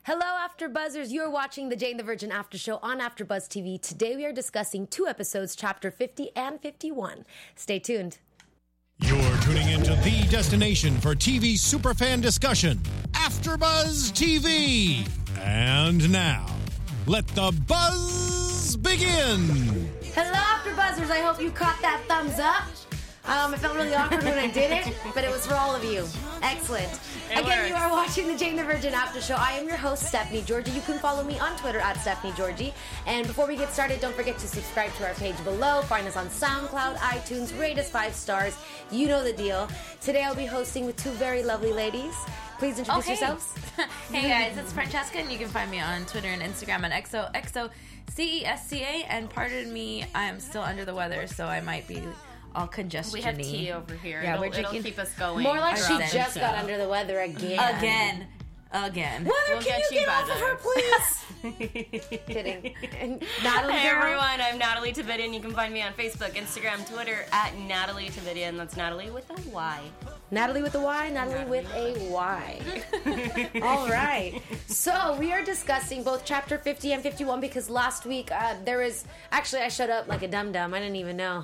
Hello, AfterBuzzers. You're watching the Jane the Virgin After Show on AfterBuzz TV. Today we are discussing 2 episodes, Chapter 50 and 51. Stay tuned. You're tuning into the destination for TV superfan discussion, AfterBuzz TV. And now, let the buzz begin. Hello, AfterBuzzers. I hope you caught that thumbs up. It felt really awkward when I did it, but it was for all of you. Excellent. Again, you are watching the Jane the Virgin After Show. I am your host, Stephanie Georgie. You can follow me on Twitter at Stephanie Georgie. And before we get started, don't forget to subscribe to our page below. Find us on SoundCloud, iTunes, rate us 5 stars. You know the deal. Today I'll be hosting with 2 very lovely ladies. Please introduce yourselves. Hey guys, it's Francesca, and you can find me on Twitter and Instagram at XOXOCESCA. And pardon me, I am still under the weather, so I might be all congestion-y. We have tea over here. Yeah, it'll keep us going. More like she just got under the weather again. Again. Weather, can you get off of her, please? Kidding. And Natalie, Hey everyone, I'm Natalie Tavidian. You can find me on Facebook, Instagram, Twitter at Natalie Tavidian. That's Natalie with a Y. Natalie with a Y, Natalie with a Y. All right. So we are discussing both Chapter 50 and 51 because last week there was... Actually, I shut up like a dum-dum. I didn't even know.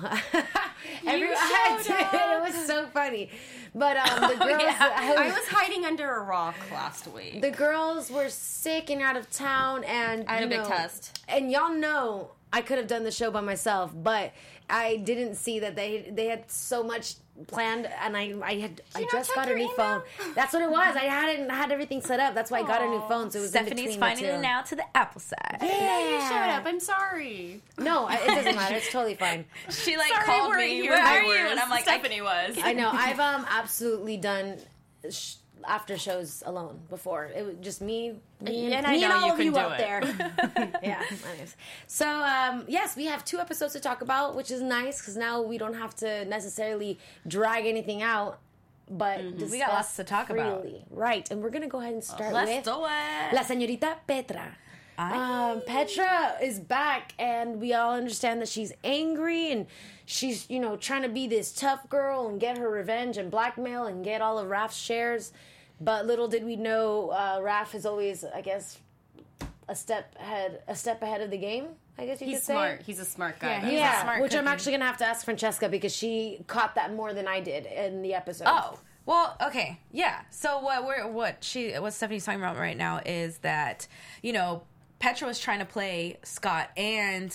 It was so funny. But the girls... I was hiding under a rock last week. The girls were sick and out of town, and I had a big test. And y'all know I could have done the show by myself, but I didn't see that they had so much planned, and I just got a new phone. That's what it was. I hadn't had everything set up. That's why I got a new phone. So it was Stephanie's finding it now to the Apple side. Yeah, You showed up. I'm sorry. No, it doesn't matter. It's totally fine. She Called me. Where are you? And I'm like, Stephanie was. I know. I've absolutely done after shows alone before. It was just me and all of you out there. Yeah, nice. So yes, we have 2 episodes to talk about, which is nice because now we don't have to necessarily drag anything out, but we got lots to talk about. Right, and we're gonna go ahead and start with Let's do it. La Señorita Petra. Petra is back, and we all understand that she's angry and she's, trying to be this tough girl and get her revenge and blackmail and get all of Raph's shares. But little did we know, Raph is always, I guess, a step ahead of the game. I guess you could say. He's smart. He's a smart guy. Yeah, smart which I'm cookie. actually gonna have to ask Francesca because she caught that more than I did in the episode. Oh. Well, okay. Yeah. So what Stephanie's talking about right now is that, Petra was trying to play Scott and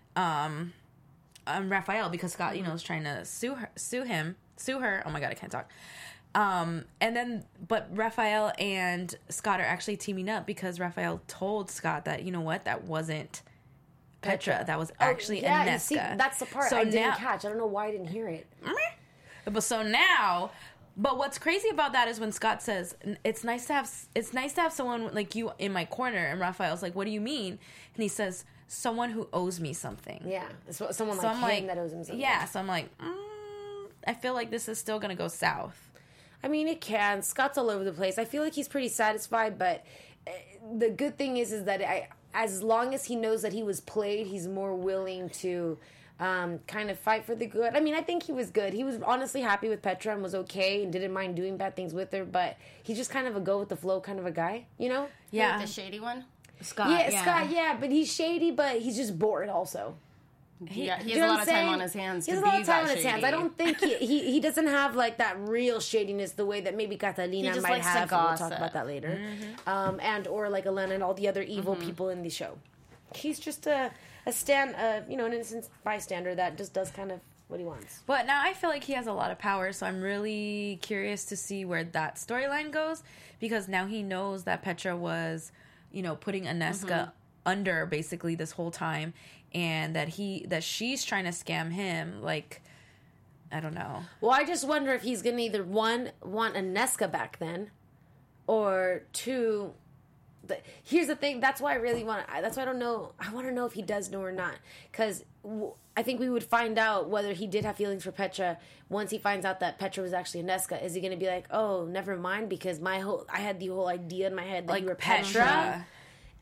Raphael because Scott, is trying to sue her. Oh my God, I can't talk. But Raphael and Scott are actually teaming up because Raphael told Scott that, that wasn't Petra. That was actually Inesca. You see, that's the part I didn't catch. I don't know why I didn't hear it. But what's crazy about that is when Scott says, it's nice to have someone like you in my corner, and Raphael's like, what do you mean? And he says, someone who owes me something. Yeah, someone like him that owes him something. Yeah, so I'm like, I feel like this is still going to go south. I mean, it can. Scott's all over the place. I feel like he's pretty satisfied, but the good thing is that as long as he knows that he was played, he's more willing to kind of fight for the good. I mean, I think he was good. He was honestly happy with Petra and was okay and didn't mind doing bad things with her, but he's just kind of a go-with-the-flow kind of a guy, Yeah. The shady one? Scott. Scott, but he's shady, but he's just bored also. He has a lot of time on his hands. He has a lot of time on his hands. I don't think he doesn't have like that real shadiness the way that maybe Catalina might have. We'll talk about that later. Mm-hmm. And or like Elena and all the other evil people in the show. He's just an innocent bystander that just does kind of what he wants. But now I feel like he has a lot of power, so I'm really curious to see where that storyline goes because now he knows that Petra was, putting Inesca under basically this whole time. And that she's trying to scam him, like, I don't know. Well, I just wonder if he's going to either, 1, want Inesca back then, or 2, here's the thing, that's why I don't know, I want to know if he does know or not, because I think we would find out whether he did have feelings for Petra once he finds out that Petra was actually Inesca. Is he going to be like, oh, never mind, because I had the whole idea in my head that you were Petra.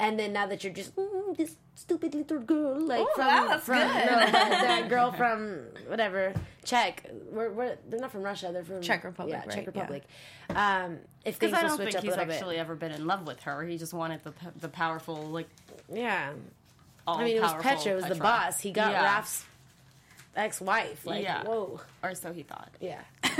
and then now that you're just this stupid little girl, like Ooh, wow, that's good. that girl from whatever Czech, they're not from Russia, they're from Czech Republic, yeah, right? Czech Republic. If Because things I will don't switch think up a he's little actually ever been in love with her. He just wanted the powerful, like, bit, yeah. all I mean, it was powerful Petra, it was the Petra. boss. He got Yeah. Raph's ex-wife. Like, Yeah. whoa, Or so he thought. yeah,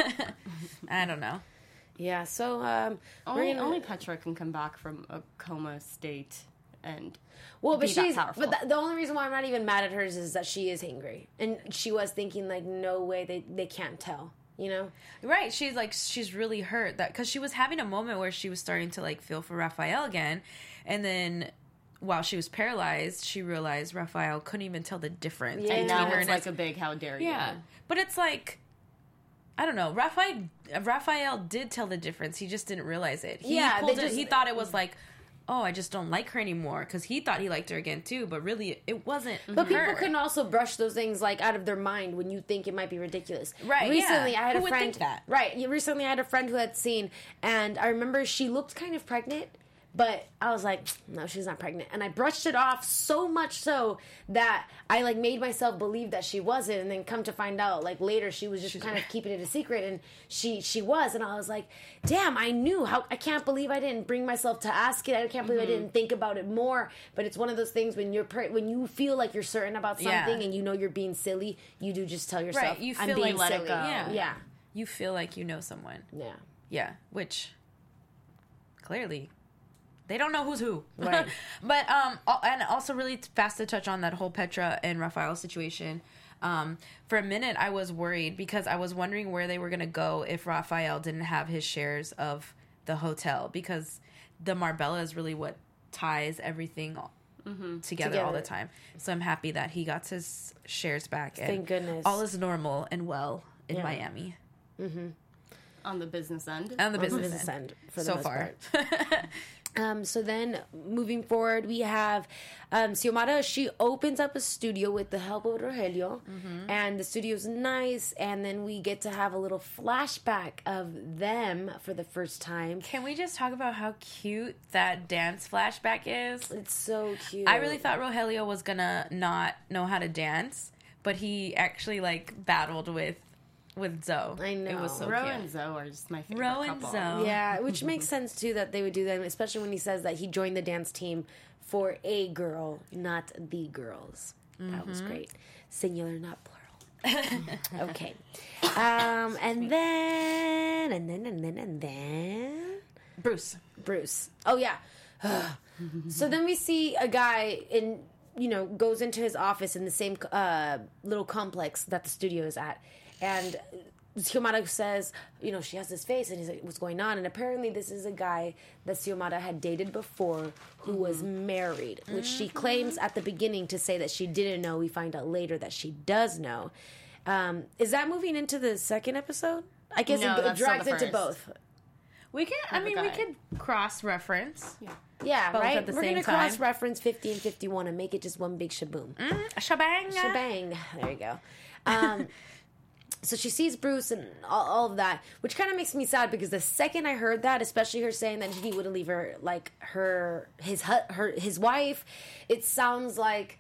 I don't know. yeah. So Only Petra can come back from a coma state and well, but be that she's powerful. but the only reason why I'm not even mad at hers is that she is hangry, and she was thinking like, no way, they can't tell, you know. Right, she's really hurt that because she was having a moment where she was starting to like feel for Raphael again, and then while she was paralyzed, she realized Raphael couldn't even tell the difference. Yeah. and between now her it's and like a big how dare you. yeah, but it's like I don't know. Raphael did tell the difference. He just didn't realize it. He Yeah, pulled they it, just- he thought it was like, oh, I just don't like her anymore because he thought he liked her again too, but really it wasn't. But people her. can also brush those things like out of their mind when you think it might be ridiculous. Right, Recently, yeah. I had Who a would friend. think that? Right. Recently, I had a friend who had seen, and I remember she looked kind of pregnant. But I was like, no, she's not pregnant. And I brushed it off so much so that I like made myself believe that she wasn't. And then come to find out, like later, she was just kind of keeping it a secret. And she was. And I was like, damn, I knew. I can't believe I didn't bring myself to ask it. I can't believe I didn't think about it more. But it's one of those things when when you feel like you're certain about something Yeah. and you know you're being silly, you do just tell yourself, Right, you I'm feel being like silly. Yeah. You feel like you know someone. Yeah. Yeah, which clearly they don't know who's who. Right. But and also really fast to touch on that whole Petra and Raphael situation. For a minute, I was worried because I was wondering where they were going to go if Raphael didn't have his shares of the hotel, because the Marbella is really what ties everything together all the time. So I'm happy that he got his shares back. And Thank goodness. all is normal and well in Yeah. Miami. On the business end. On the On the business, business end, for the so most far. part. So then, moving forward, we have Xiomara. She opens up a studio with the help of Rogelio, and the studio's nice. And then we get to have a little flashback of them for the first time. Can we just talk about how cute that dance flashback is? It's so cute. I really thought Rogelio was gonna not know how to dance, but he actually like battled with Zoe. I know. It was so Ro cute. and Zoe are just my favorite Ro and couple. Zoe. Yeah, which makes sense too that they would do that, especially when he says that he joined the dance team for a girl, not the girls. That was great. Singular, not plural. Okay. And then Bruce. Bruce. Oh yeah. So then we see a guy goes into his office in the same little complex that the studio is at, and Xiomara says, she has this face, and he's like, what's going on? And apparently this is a guy that Xiomara had dated before who was married, which she claims at the beginning to say that she didn't know. We find out later that she does know. Is that moving into the second episode? I guess No, it that's still drags the into first. both. We can. I Have a mean, we guy. could cross reference. Yeah, Both right? at the We're same going to time. cross-reference 50 and 51 and make it just one big shaboom. Shebang. Shebang. There you go. So she sees Bruce and all of that, which kind of makes me sad because the second I heard that, especially her saying that he wouldn't leave her, like his wife, it sounds like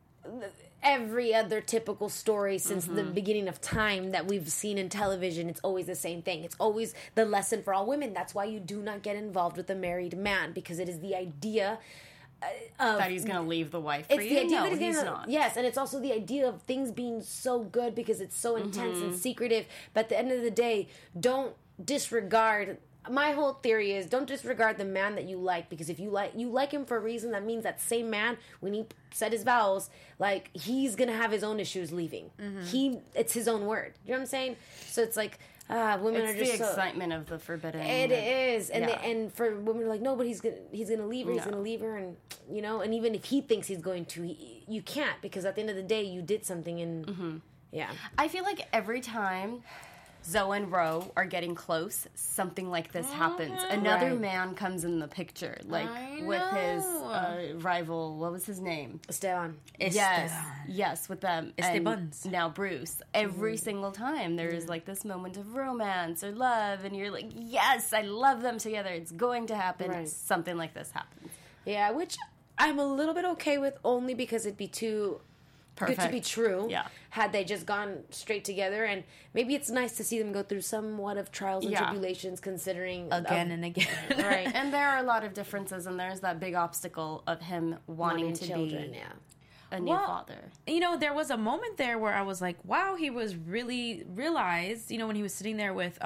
every other typical story since the beginning of time that we've seen in television. It's always the same thing. It's always the lesson for all women. That's why you do not get involved with a married man, because it is the idea That he's going to leave the wife for it's you? the idea No, that he's gonna, not. Yes, and it's also the idea of things being so good because it's so intense and secretive. But at the end of the day, don't disregard. My whole theory is don't disregard the man that you like, because if you like him for a reason, that means that same man, when he said his vows, like, he's gonna have his own issues leaving. It's his own word. You know what I'm saying? So it's like women It's are the just so, excitement of the forbidden. it is, and Yeah. and for women are like, no, but he's gonna leave her. He's No. gonna leave her, and and even if he thinks he's going to, you can't, because at the end of the day, you did something, and yeah, I feel like every time Zoe and Ro are getting close, something like this happens. Another Right. man comes in the picture, like I with his know. rival. What was his name? Esteban. Yes, with them. Estebans. And now Bruce. Every single time there is like this moment of romance or love, and you're like, yes, I love them together. It's going to happen. Right. Something like this happens. Yeah, which I'm a little bit okay with, only because it'd be too Perfect. good to be true. Yeah. Had they just gone straight together, and maybe it's nice to see them go through somewhat of trials and tribulations, considering Again and again. right. And there are a lot of differences, and there's that big obstacle of him wanting to children, be yeah. a new father. You know, there was a moment there where I was like, wow, he was really realized, you know, when he was sitting there with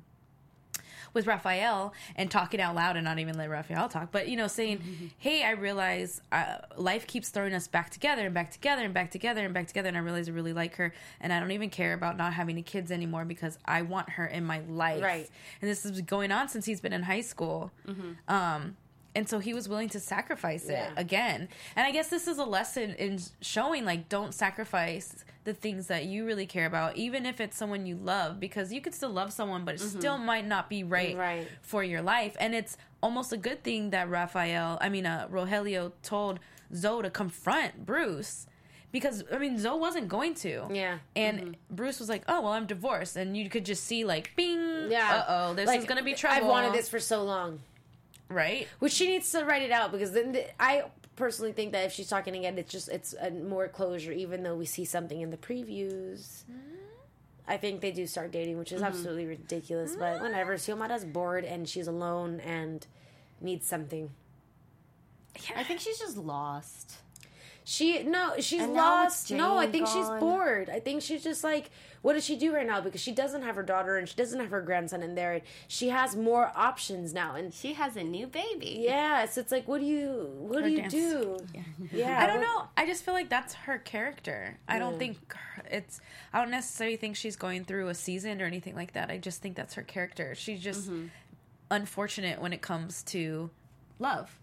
Raphael and talking out loud, and not even let Raphael talk, but, you know, saying, hey, I realize life keeps throwing us back together and back together and back together and back together, and I realize I really like her, and I don't even care about not having any kids anymore because I want her in my life. Right. And this is going on since he's been in high school. And so he was willing to sacrifice it again. And I guess this is a lesson in showing, like, don't sacrifice the things that you really care about, even if it's someone you love, because you could still love someone, but it still might not be right for your life. And it's almost a good thing that Rogelio told Zoe to confront Bruce. Because, I mean, Zoe wasn't going to. Yeah. And Bruce was like, oh, well, I'm divorced. And you could just see, like, bing, Yeah. uh-oh, this is going to be trouble. I've wanted this for so long. Right? Which she needs to write it out, because then I personally think that if she's talking again, it's a more closure, even though we see something in the previews. I think they do start dating, which is absolutely ridiculous, but whatever. Xiomara's bored and she's alone and needs something. I think she's just lost. She's And now with lost. Jane No, I think she's gone. bored. I think she's just like, what does she do right now? Because she doesn't have her daughter and she doesn't have her grandson in there. And she has more options now. And She has a new baby. yeah, so it's like, what do you dance. do? Yeah, I don't know. I just feel like that's her character. I don't think I don't necessarily think she's going through a season or anything like that. I just think that's her character. She's just unfortunate when it comes to love.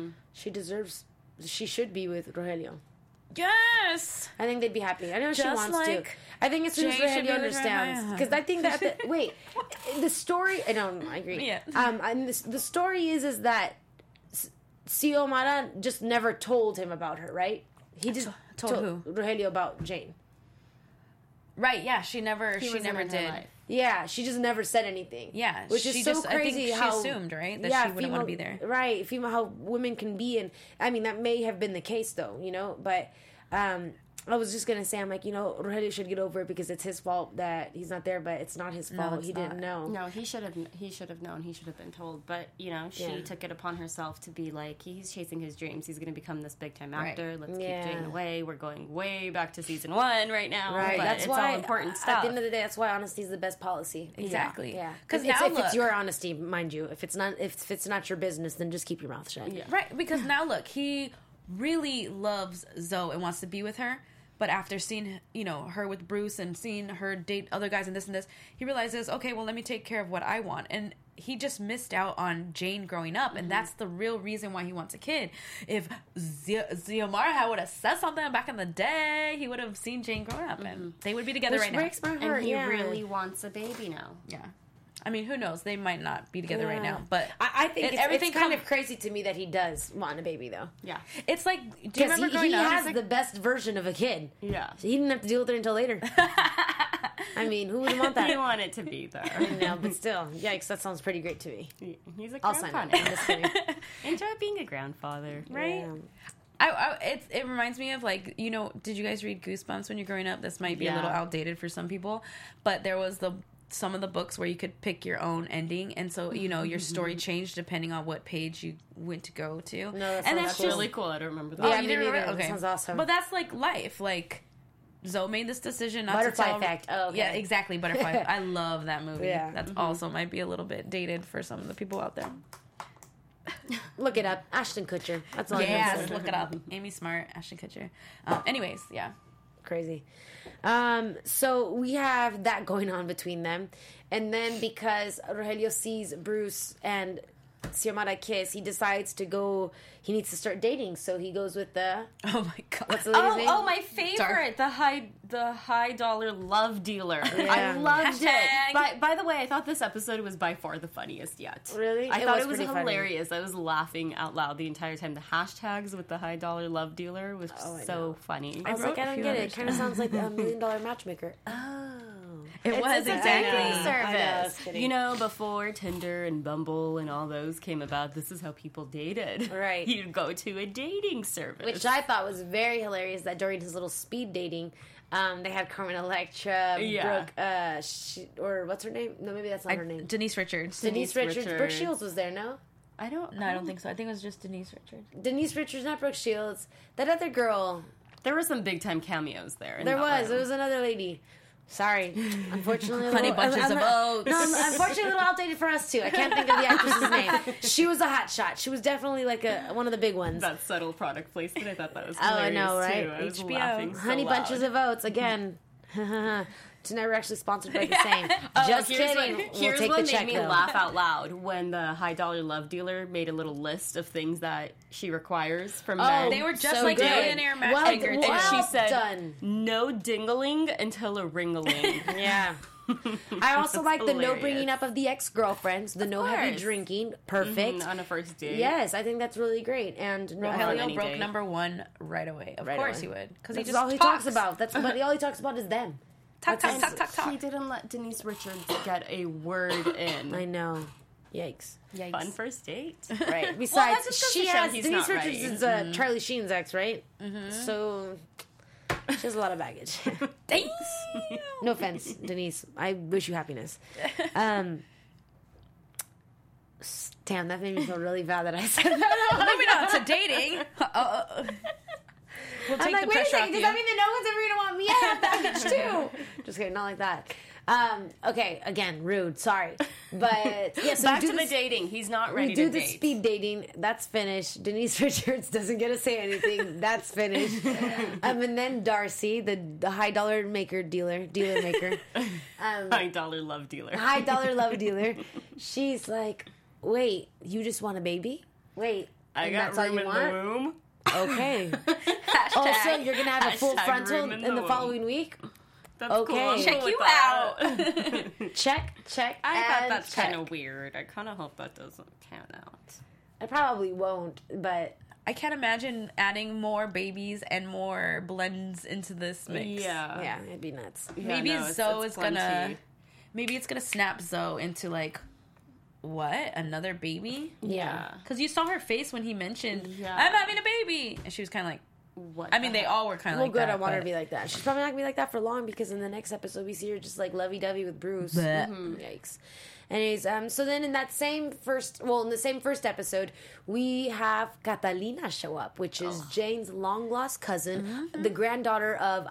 She should be with Rogelio. Yes! I think they'd be happy. I know she Just wants like to. I think as soon as Jay should be Rogelio with understands, Rogelio. because I think that wait, the story. I don't. I agree. Yeah. And the story is that Xiomara just never told him about her, right? He just Told who? Rogelio about Jane. Right, yeah, she never He wasn't never in her did. life. Yeah, she just never said anything. Yeah, which is she so just, crazy. I think how she assumed, right, that she wouldn't want to be there. Right, female, how women can be, and I mean that may have been the case though, you know. But I was just gonna say, I'm like, you know, Rogelio should get over it because it's his fault that he's not there, but it's not his fault. it's He didn't not. know. No, he should have known. He should have been told. But, you know, she took it upon herself to be like, he's chasing his dreams. He's going to become this big-time actor. Let's keep Jane away. We're going way back to season 1 right now. Right, But that's it's why all important At stuff. the end of the day, that's why honesty is the best policy. Exactly. Yeah, Because because now if it's look, your honesty, mind you. If it's not your business, then just keep your mouth shut. Yeah. right, because now look, he really loves Zoe and wants to be with her. But after seeing, you know, her with Bruce and seeing her date other guys and this, he realizes, okay, well, let me take care of what I want. And he just missed out on Jane growing up. And that's the real reason why he wants a kid. If Xiomara would have said something back in the day, he would have seen Jane growing up. And they would be together Which right now. breaks my heart. And he yeah. really wants a baby now. Yeah. I mean, who knows? They might not be together right Yeah. now. But I think everything it's kind of crazy to me that he does want a baby though. Yeah. It's like, do you Because remember growing he up? has the best version of a kid. Yeah. So he didn't have to deal with it until later. I mean, who would want that? He wanted to be there. No, but still, yikes, that sounds pretty great to me. He's a I'll sign grandfather. it. I'm just kidding. Enjoy being a grandfather. Right? Yeah. It reminds me of, like, you know, did you guys read Goosebumps when you're growing up? This might be a little Yeah. outdated for some people, but there was some of the books where you could pick your own ending, and so, you know, your story changed depending on what page you went to go to. No, that and sounds that's cool. just Really cool. I don't remember that. Oh, Yeah, you me didn't neither. remember? That Okay, sounds awesome. But that's like life. Like, Zoe made this decision not Butterfly to tell. Effect. Oh, okay. Yeah, exactly. Butterfly. I love that movie. Yeah. That's also might be a little bit dated for some of the people out there. Look it up. Ashton Kutcher. That's all I Yeah, know. look it up. Amy Smart, Ashton Kutcher. Anyways, yeah. Crazy. So we have that going on between them. And then because Rogelio sees Bruce and Xiomara kiss, he decides to go, he needs to start dating. So he goes with the, Oh my god. what's the lady's name? Oh, my favorite, the high dollar love dealer. Yeah. I loved Hashtag. it. By the way, I thought this episode was by far the funniest yet. Really? I It thought was it was pretty funny. hilarious. I was laughing out loud the entire time. The hashtags with the high dollar love dealer was I so funny. I was wrote like, a I don't few get it. others It kind of sounds like a $1 Million Matchmaker. Oh. was exactly. Service. You know, before Tinder and Bumble and all those came about, this is how people dated. Right. You'd go to a dating service. Which I thought was very hilarious that during his little speed dating, they had Carmen Electra, Brooke, or what's her name? No, maybe that's not her name. Denise Richards. Denise Richards. Brooke Shields was there, no? I don't think so. I think it was just Denise Richards. Denise Richards, not Brooke Shields. That other girl. There were some big time cameos there. There was. It was another lady. Sorry. Unfortunately. Honey Bunches of Oats. No, unfortunately a little outdated for us, too. I can't think of the actress's name. She was a hot shot. She was definitely like one of the big ones. That subtle product placement. I thought that was hilarious, I know, right? too. I was HBO. laughing so Honey loud. Bunches of Oats, again. It's never actually sponsored by the same. Just kidding. Here's we'll take what the check, made me though. laugh out loud when the High Dollar Love Dealer made a little list of things that she requires from men. They were just so like good. Millionaire Matchmaker, too. And she said, done. no dingling until a ring-a-ling. Yeah. I also like the no hilarious. bringing up of the ex-girlfriends, the no heavy course. drinking. Perfect. On a first date. Yes, I think that's really great. And Rogelio any broke day. number 1 right away. Of Right course away. he would. Because he that's just all he talks about. That's what all he talks about is them. Talk. He didn't let Denise Richards get a word in. I know. Yikes. Yikes. Fun first date. Right. Besides, just goes she to show has he's Denise not Richards ready. is Charlie Sheen's ex, right? So she has a lot of baggage. Thanks. No offense, Denise. I wish you happiness. Damn, that made me feel really bad that I said that. Moving on to dating. We'll take I'm like, the wait a pressure second, off does you. that mean that no one's ever going to want me? I have baggage too. Just kidding, not like that. Okay, again, rude. Sorry, but yeah. So Back we to do the this, dating. He's not ready we do to the date. speed dating. That's finished. Denise Richards doesn't get to say anything. That's finished. And then Darcy, the high dollar dealer maker, High Dollar Love Dealer. high dollar love dealer. She's like, wait, you just want a baby? Wait, I and got that's all room you in want? the womb. Okay. Also, you're gonna have a full Hashtag frontal room in in the the womb. following week. That's Okay. cool. I'm Check cool with you that. Check. I thought and that's check. kind of weird. I kind of hope that doesn't pan out. I probably won't, but I can't imagine adding more babies and more blends into this mix. yeah, it'd be nuts. Maybe no, Zoe it's is gonna. plenty. Maybe it's gonna snap Zoe into like, what? Another baby? Yeah. Because you saw her face when he mentioned, Yeah. I'm having a baby, and she was kind of like. What? I mean, they all were kind of Well, like good. that. I want her but- to be like that. She's probably not gonna be like that for long because in the next episode we see her just like lovey-dovey with Bruce. Bleh. Yikes. Anyways, so then in the same first episode, we have Catalina show up, which is Jane's long lost cousin, the granddaughter of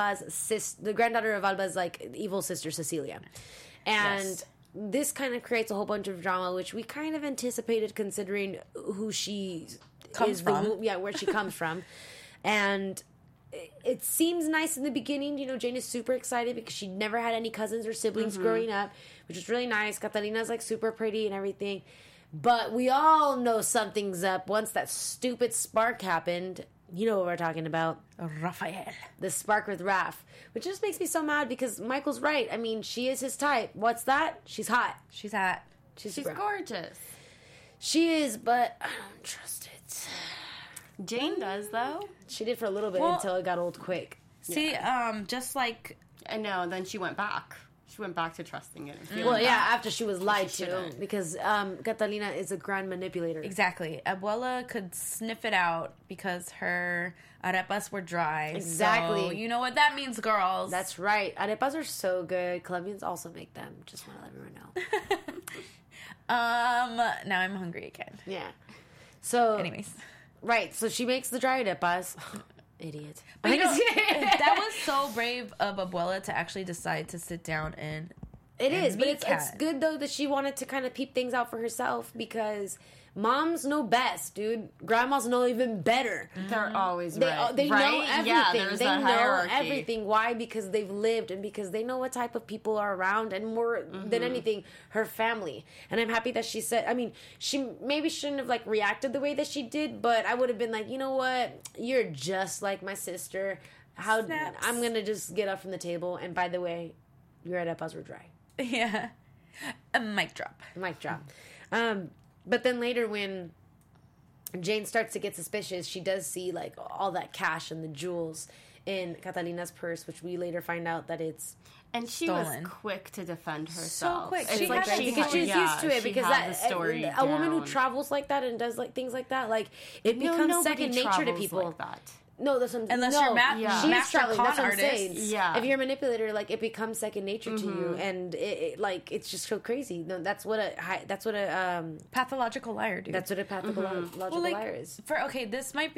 Alba's like evil sister Cecilia, and. This kind of creates a whole bunch of drama, which we kind of anticipated considering who she Comes from. where she comes from. And it seems nice in the beginning. You know, Jane is super excited because she never had any cousins or siblings growing up, which was really nice. Catalina's like super pretty and everything. But we all know something's up once that stupid spark happened. You know what we're talking about. Raphael. The spark with Raph. Which just makes me so mad because Michael's right. I mean, she is his type. What's that? She's hot. She's hot. She's She's super- gorgeous. She is, but I don't trust it. Jane does though. She did for a little bit Well- until it got old quick. See, just like I know. And then she went back. She went back to trusting it. And feeling Well, yeah, bad. after she was lied She to, shouldn't. because Catalina is a grand manipulator. exactly, Abuela could sniff it out because her arepas were dry. Exactly. So you know what that means, girls. That's right. Arepas are so good. Colombians also make them. Just want to let everyone know. Now I'm hungry again. Yeah. So, Anyways. right. So she makes the dry arepas. Idiot. But you know, that was so brave of Abuela to actually decide to sit down and It is, but meat it's cat. good though that she wanted to kind of peep things out for herself because moms know best, dude. Grandmas know even better. They're always They right. they right? know everything. Yeah, there's they a know hierarchy. everything. Why? Because they've lived and because they know what type of people are around, and more than anything, her family. And I'm happy that she said. I mean, she maybe shouldn't have like reacted the way that she did, but I would have been like, you know what? You're just like my sister. How Snaps. I'm gonna just get up from the table. And by the way, your arepas were dry. yeah, a mic drop. Mic drop. But then later when Jane starts to get suspicious. She does see like all that cash and the jewels in Catalina's purse, which we later find out that it's and she stolen. was quick to defend herself. So quick. because she's used to it. Because a woman who travels like that and does like things like that, like it becomes second nature to people. Like that. No, that's what unless you're she's traveling. That's what I'm saying. Yeah, if you're a manipulator, like it becomes second nature to you, and it like it's just so crazy. No, that's what a pathological liar, dude. That's what a pathological liar is. This might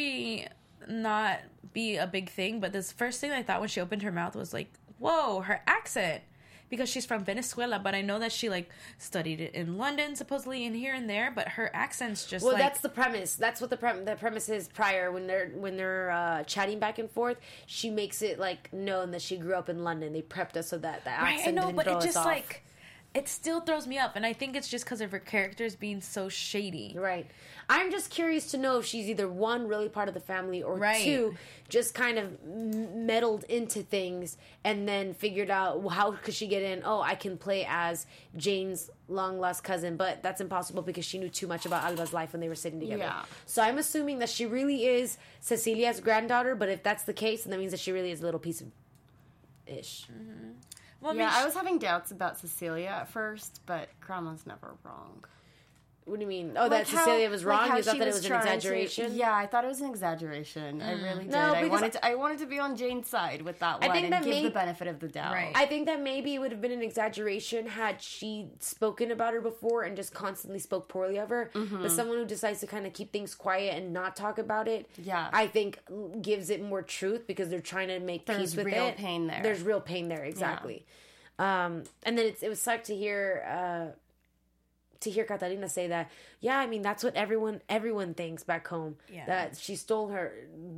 not be a big thing, but this first thing I thought when she opened her mouth was like, whoa, her accent. Because she's from Venezuela, but I know that she like studied it in London supposedly and here and there, but her accent's just that's the premise. That's what the premise is prior when they're chatting back and forth. She makes it like known that she grew up in London. They prepped us so that the accent didn't throw us off. Like it still throws me up, and I think it's just because of her characters being so shady. Right. I'm just curious to know if she's either one, really part of the family, or two, just kind of meddled into things and then figured out how could she get in. Oh, I can play as Jane's long lost cousin, but that's impossible because she knew too much about Alba's life when they were sitting together. Yeah. So I'm assuming that she really is Cecilia's granddaughter, but if that's the case, then that means that she really is a little piece of ish. Mm-hmm. Well, yeah, I was having doubts about Cecilia at first, but Grandma's never wrong. What do you mean? Oh, like that Cecilia was wrong? You thought that it was an exaggeration? Yeah, I thought it was an exaggeration. I really did. I wanted to be on Jane's side with that one and give the benefit of the doubt. Right. I think that maybe it would have been an exaggeration had she spoken about her before and just constantly spoke poorly of her. Mm-hmm. But someone who decides to kind of keep things quiet and not talk about it, I think gives it more truth because they're trying to make peace with it. There's real pain there. There's real pain there, exactly. Yeah. And then it was sad to hear Catalina say that, I mean, that's what everyone thinks back home. Yeah. That she stole her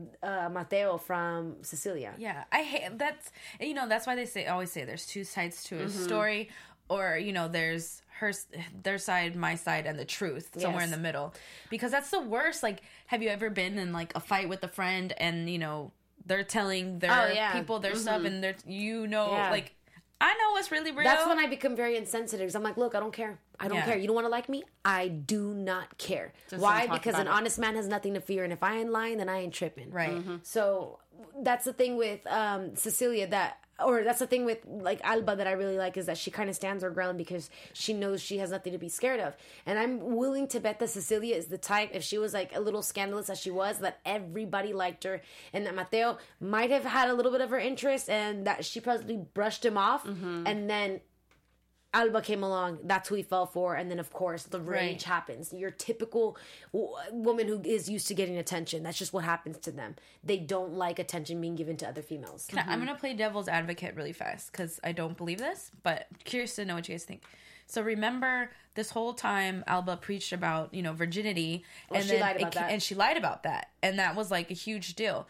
Mateo from Cecilia. Yeah. I hate that's why they always say there's two sides to a story, or, there's their side, my side, and the truth somewhere in the middle. Because that's the worst. Like, have you ever been in like a fight with a friend and, they're telling their people their stuff and they're, like, I know what's really real. That's when I become very insensitive. Because I'm like, look, I don't care. I don't care. You don't want to like me? I do not care. Why? Because an honest man has nothing to fear. And if I ain't lying, then I ain't tripping. Right. Mm-hmm. So that's the thing with Cecilia that's the thing with like Alba that I really like, is that she kind of stands her ground because she knows she has nothing to be scared of. And I'm willing to bet that Cecilia is the type, if she was like a little scandalous as she was, that everybody liked her, and that Mateo might have had a little bit of her interest and that she probably brushed him off. Mm-hmm. And then Alba came along, that's who he fell for, and then of course the rage happens. Your typical woman who is used to getting attention, that's just what happens to them. They don't like attention being given to other females. I'm gonna play devil's advocate really fast because I don't believe this, but curious to know what you guys think. So remember, this whole time Alba preached about virginity, and she lied about that, and she lied about that, and that was like a huge deal.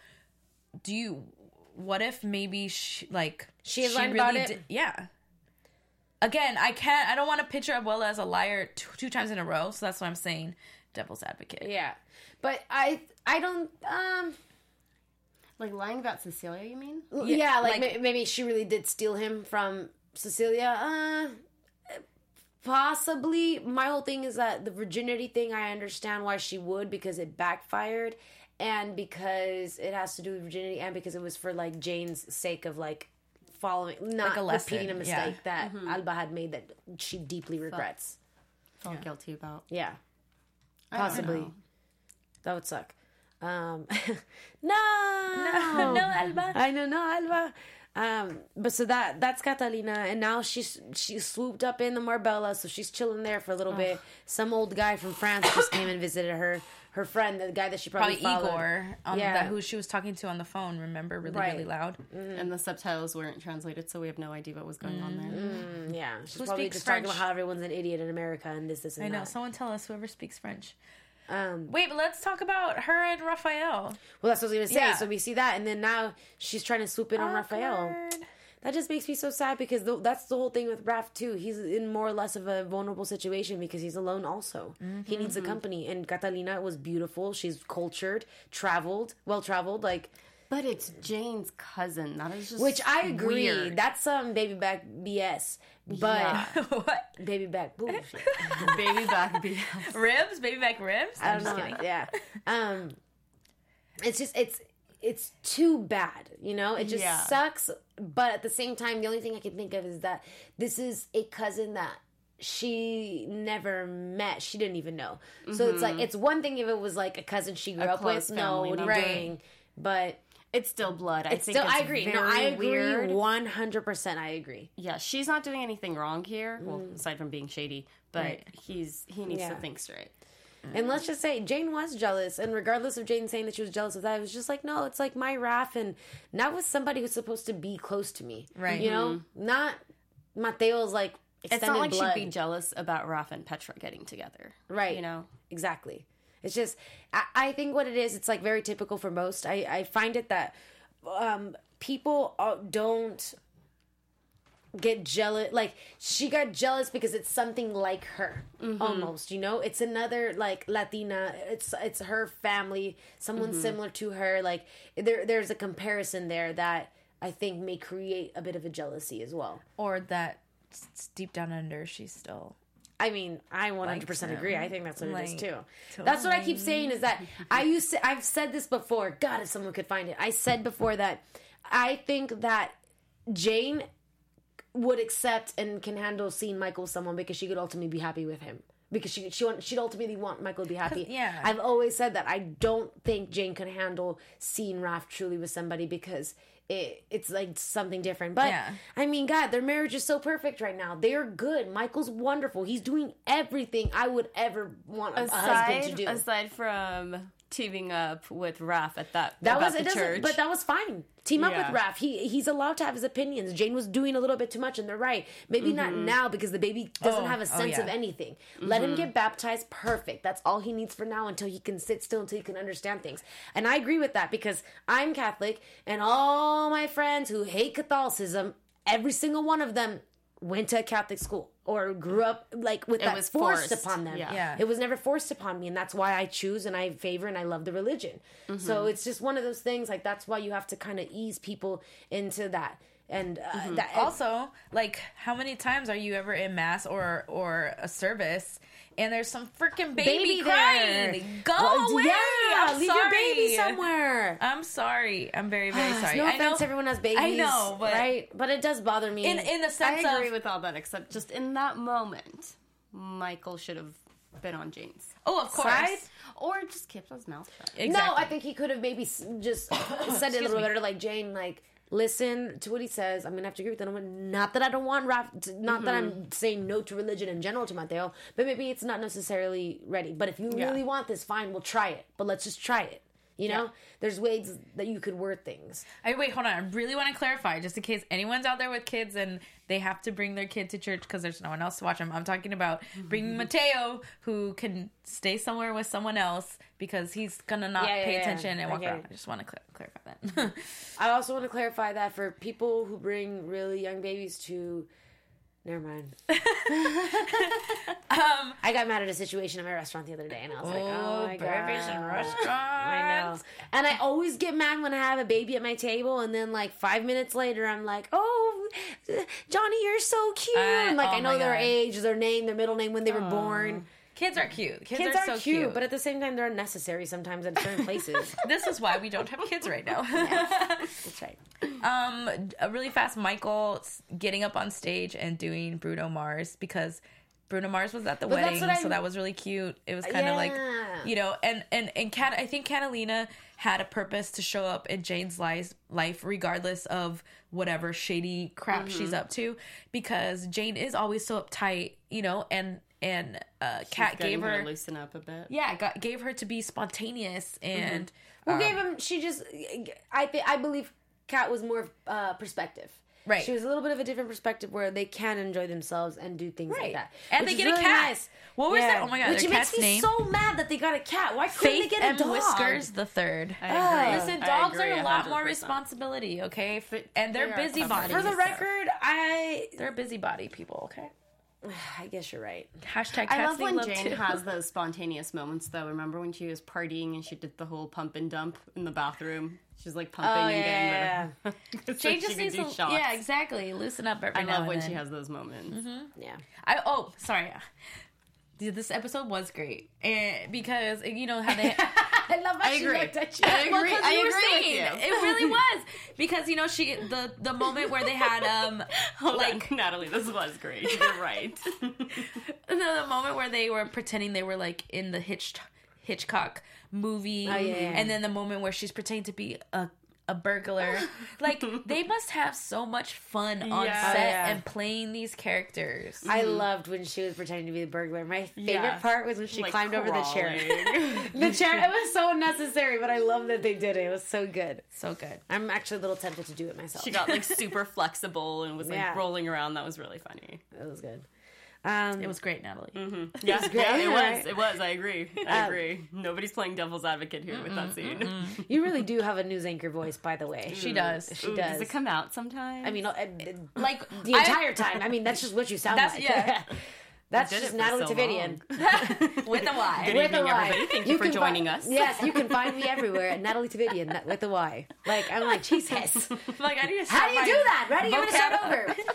What if maybe she lied really about it? Yeah. Again, I don't want to picture Abuela as a liar two times in a row, so that's what I'm saying. Devil's advocate. Yeah. But I don't, like lying about Cecilia, you mean? Yeah, maybe she really did steal him from Cecilia. Possibly. My whole thing is that the virginity thing, I understand why she would, because it backfired, and because it has to do with virginity, and because it was for like Jane's sake of like following, not repeating a mistake that Alba had made that she deeply regrets. Felt guilty about. Yeah. Possibly. That would suck. No, Alba. I know, no, Alba. But so that's Catalina, and now she swooped up in the Marbella, so she's chilling there for a little bit. Some old guy from France just came and visited her. Her friend, the guy that she probably followed. Igor, who she was talking to on the phone, remember, really loud. Mm-hmm. And the subtitles weren't translated, so we have no idea what was going on there. Yeah, she's probably just French? Talking about how everyone's an idiot in America and this and that. I know, someone tell us, whoever speaks French. Wait, but let's talk about her and Raphael. Well, that's what I was going to say. Yeah. So we see that, and then now she's trying to swoop in on Raphael. That just makes me so sad because that's the whole thing with Raph too. He's in more or less of a vulnerable situation because he's alone also. Mm-hmm. He needs a company. And Catalina was beautiful. She's cultured, well-traveled. Like, But it's Jane's cousin. That is just Which I agree. weird. That's some baby back BS. But What? baby back bullshit. Baby back BS. Ribs? Baby back ribs? I I'm don't just know. kidding. Yeah. It's just it's too bad, you know? It just sucks. But at the same time, the only thing I can think of is that this is a cousin that she never met. She didn't even know. So it's like, it's one thing if it was like a cousin she grew up with. No, what are you doing? But it's still blood. I think I agree. Very no, I agree. Weird. 100%. I agree. Yeah, she's not doing anything wrong here. Well, aside from being shady, but he needs to think straight. And let's just say Jane was jealous, and regardless of Jane saying that she was jealous of that, it was just like, no, it's like my Raph, and that was somebody who's supposed to be close to me, Right. You know, not Mateo's like extended It's not like blood. she'd be jealous about Raph and Petra getting together, Right. You know, exactly. It's just, I think what it is, it's like very typical for most. I find it that people don't get jealous. Like, she got jealous because it's something like her, almost, you know? It's another, like, Latina. It's her family, someone similar to her. Like, there's a comparison there that I think may create a bit of a jealousy as well. Or that deep down under, she's still... I mean, I 100% agree. I think that's what it is too. Totally. That's what I keep saying is that I've said this before. God, if someone could find it. I said before that I think that Jane would accept and can handle seeing Michael with someone because she could ultimately be happy with him. Because she'd ultimately want Michael to be happy. Yeah. I've always said that. I don't think Jane could handle seeing Raph truly with somebody because it's like something different. But, I mean, God, their marriage is so perfect right now. They're good. Michael's wonderful. He's doing everything I would ever want a husband to do. Aside from teaming up with Raph at that was the church. But that was fine. Team up with Raph. He's allowed to have his opinions. Jane was doing a little bit too much, and they're right. Maybe not now because the baby doesn't have a sense of anything. Let him get baptized. Perfect. That's all he needs for now until he can sit still, until he can understand things. And I agree with that because I'm Catholic, and all my friends who hate Catholicism, every single one of them went to a Catholic school or grew up like with that forced upon them. Yeah. It was never forced upon me, and that's why I choose and I favor and I love the religion. So it's just one of those things, like that's why you have to kind of ease people into that. And that Also, like, how many times are you ever in mass or a service and there's some freaking baby crying? there. Go away! I'm leave sorry. your baby somewhere. I'm sorry. I'm very, very sorry. No I know offense, everyone has babies. I know, but right? But it does bother me. in the sense I agree of with all that, except just in that moment, Michael should have been on Jane's of course. Side? or just kept his mouth shut. Exactly. No, I think he could have maybe just said it a little better, like Jane, like, listen to what he says. I'm gonna have to agree with him. Not that I don't want Raph, not that I'm saying no to religion in general to Mateo, but maybe it's not necessarily ready. But if you really want this, fine, we'll try it. But let's just try it. You know, there's ways that you could word things. Wait, hold on. I really want to clarify, just in case anyone's out there with kids and they have to bring their kid to church because there's no one else to watch them. I'm talking about bringing Mateo, who can stay somewhere with someone else because he's gonna not pay attention and walk around. I just want to clarify that. I also want to clarify that for people who bring really young babies to... Never mind. I got mad at a situation at my restaurant the other day, and I was like, "Oh my god, babies in restaurants!" I know. And I always get mad when I have a baby at my table, and then like 5 minutes later, I'm like, "Oh, Johnny, you're so cute!" And like I know their age, their name, their middle name, when they were born. Kids are cute. Kids are so cute, but at the same time, they're unnecessary sometimes at certain places. This is why we don't have kids right now. That's right. A really fast Michael getting up on stage and doing Bruno Mars because Bruno Mars was at the wedding, so that was really cute. It was kind of like, you know, and I think Catalina had a purpose to show up in Jane's life regardless of whatever shady crap she's up to, because Jane is always so uptight, you know, and Kat gave her to loosen up a bit. Yeah, gave her to be spontaneous and Who gave him? She just. I believe Kat was more perspective. Right. She was a little bit of a different perspective where they can enjoy themselves and do things like that. And they get a cat. Nice. What was that? Oh my god, which their makes cat's me name? so mad that they got a cat. Why couldn't they get a dog? Whiskers the third. I agree. Listen, dogs I agree, are a lot 100%. more responsibility, okay? And they're busybodies. For the record, they're busybody people, okay? I guess you're right. Hashtag I love Cassidy when love Jane too. has those spontaneous moments, though. Remember when she was partying and she did the whole pump and dump in the bathroom? She's like pumping and getting rid of Jane just needs to, shots. yeah, exactly. Loosen up every I now love and when then. she has those moments. Yeah. Sorry. This episode was great, and because you know how they. I love how I she agree. looked at you. I agree. Well, 'cause I you were agree with saying, you. it really was because you know the moment where they had Hold on, Natalie, this was great. You're right. the moment where they were pretending they were like in the Hitchcock movie, and then the moment where she's pretending to be a burglar. Like, they must have so much fun on set and playing these characters. I loved when she was pretending to be the burglar. My favorite part was when she climbed over the chair. The chair, it was so unnecessary, but I love that they did it. It was so good. So good. I'm actually a little tempted to do it myself. She got like super flexible and was like rolling around. That was really funny. It was good. It was great, Natalie. Yeah, great. it Right? was. It was. I agree. I agree. Nobody's playing devil's advocate here with that scene. You really do have a news anchor voice, by the way. She does. She does. Does it come out sometime? I mean, Like the entire time. I mean, that's just what you sound like. yeah. That's did just it for Natalie so Tavidian. With a Y. Good With a evening, Y. everybody. Thank you for can joining find- us. Yes, you can find me everywhere at Natalie Tavidian with a Y. Like, I'm like, Jesus. Like, I need to How do you do that? Ready? I'm going to start vocab. over.